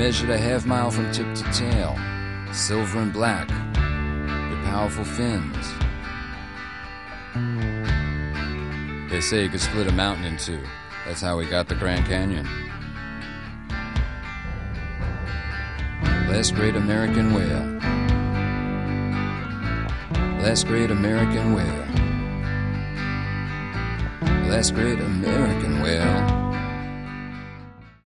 measured a half mile from tip to tail, silver and black, with powerful fins. They say you could split a mountain in two. That's how we got the Grand Canyon. Last great American whale. Last great American whale. Last great American whale.